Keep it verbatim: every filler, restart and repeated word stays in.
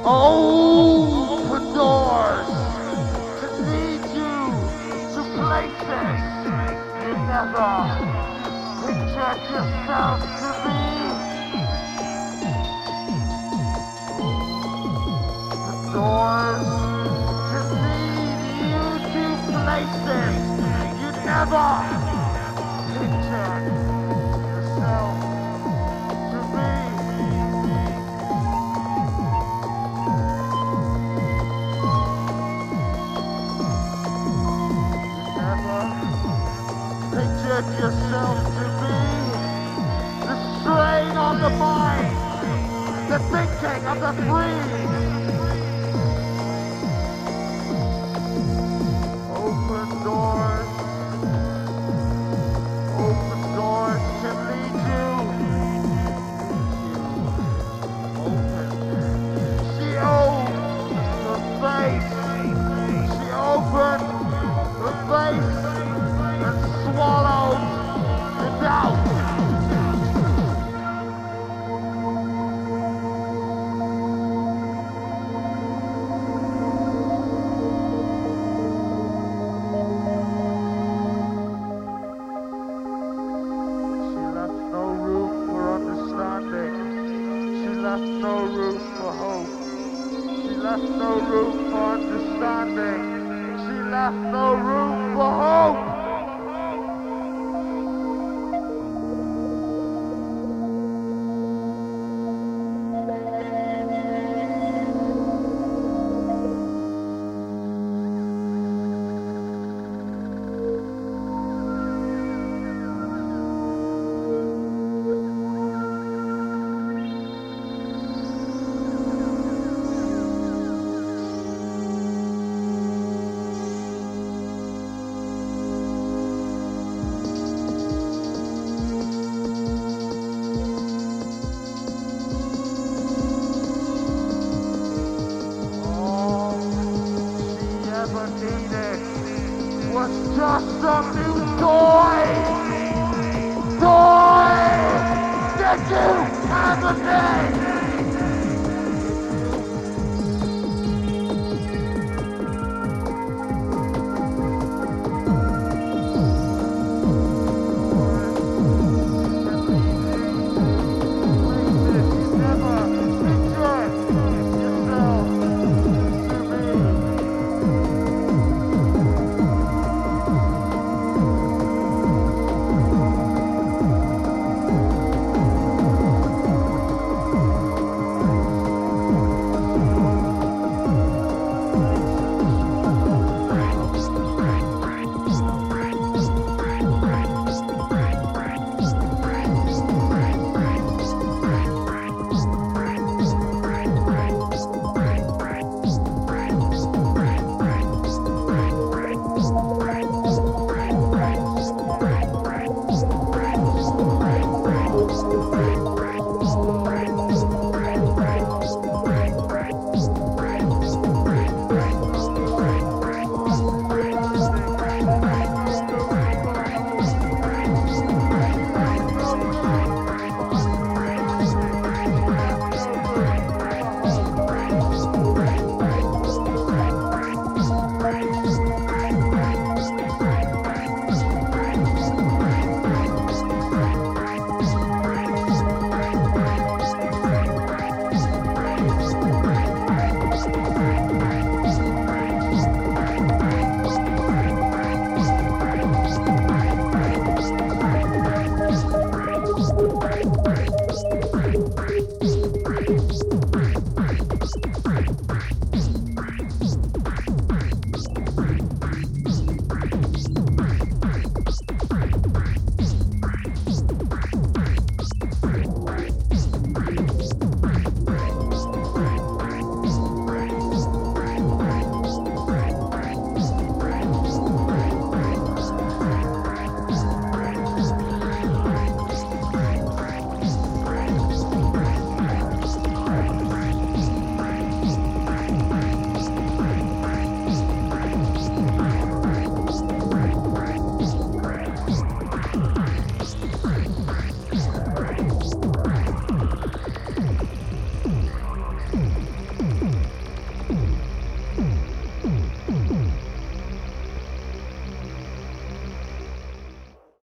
Open doors to lead you to places you never pictured yourself to be. Open doors to lead you to places you never pictured yourself to be. Pictured yourself to be the strain on the mind, the thinking of the free. Open doors, open doors to lead you. Open. She opened her face. She opened her face. Swallowed the doubt. She left no room for understanding. She left no room for hope. She left no room for understanding. She left no room for hope. Needed was just a new toy, toy that you have a day.